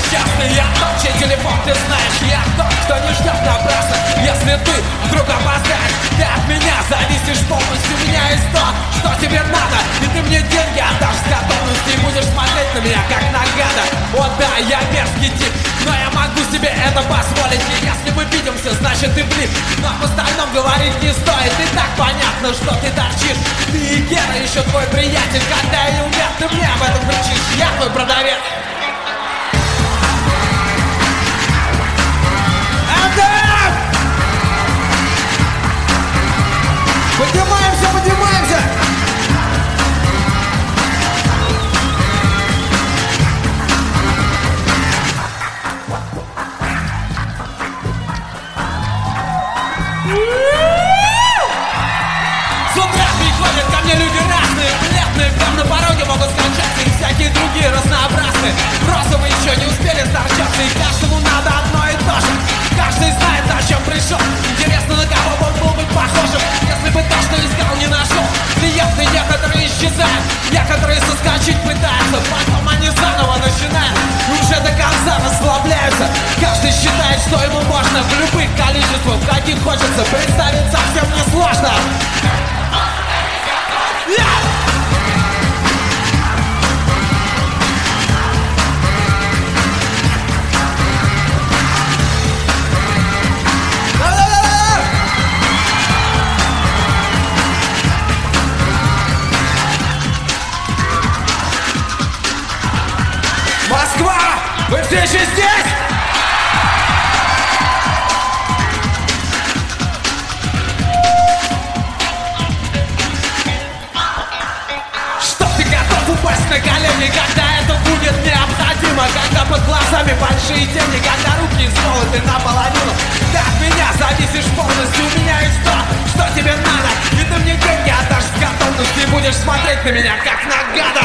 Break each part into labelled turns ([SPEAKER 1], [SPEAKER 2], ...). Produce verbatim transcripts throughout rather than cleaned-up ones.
[SPEAKER 1] несчастный. Я тот, чей телефон ты знаешь. Я тот, кто не ждет напрасно. Если ты вдруг опоздаешь, ты от меня зависишь полностью. У меня есть то, что тебе надо, и ты мне деньги отдашь с готовностью. И будешь смотреть на меня, как на гада. О да, я мерзкий тип, но я могу себе это позволить. И если мы видимся, значит ты влип. Но об остальном говорить не стоит. И так понятно, что ты торчишь. Ты и Гера, еще твой приятель. Когда я умер, ты мне об этом кричишь. Я твой продавец. Поднимаемся, поднимаемся! С утра приходят ко мне люди разные, бледные, прям на пороге могут скончаться. И всякие другие разнообразные. Просто вы еще не успели сторчаться. И каждому надо одно и то же. Каждый знает, зачем пришел. Интересно, на кого бы он был быть похожим, если бы то, что искал, не нашел. Клиенты некоторые исчезают, некоторые соскочить пытаются. Потом они заново начинают и уже до конца расслабляются. Каждый считает, что ему можно в любых количествах, каких хочется. Представить совсем несложно. Москва! Вы все еще здесь? Что ты готов упасть на колени, когда это будет необходимо? Когда под глазами большие тени, когда руки сколоты наполовину. Ты от меня зависишь полностью, у меня есть то, что тебе надо. И ты мне деньги отдашь с готовностью, и будешь смотреть на меня, как на гада.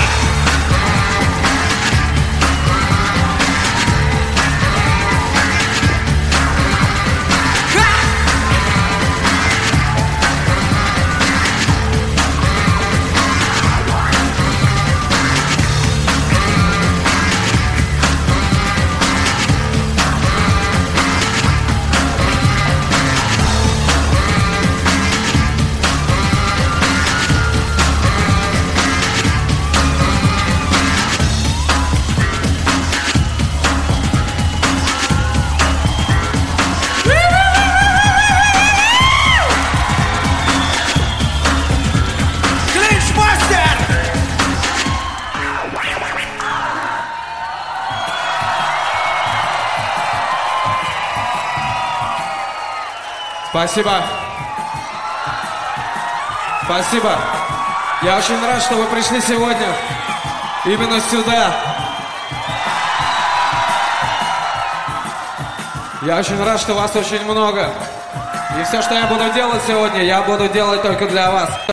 [SPEAKER 2] Спасибо. Спасибо. Я очень рад, что вы пришли сегодня именно сюда. Я очень рад, что вас очень много. И все, что я буду делать сегодня, я буду делать только для вас.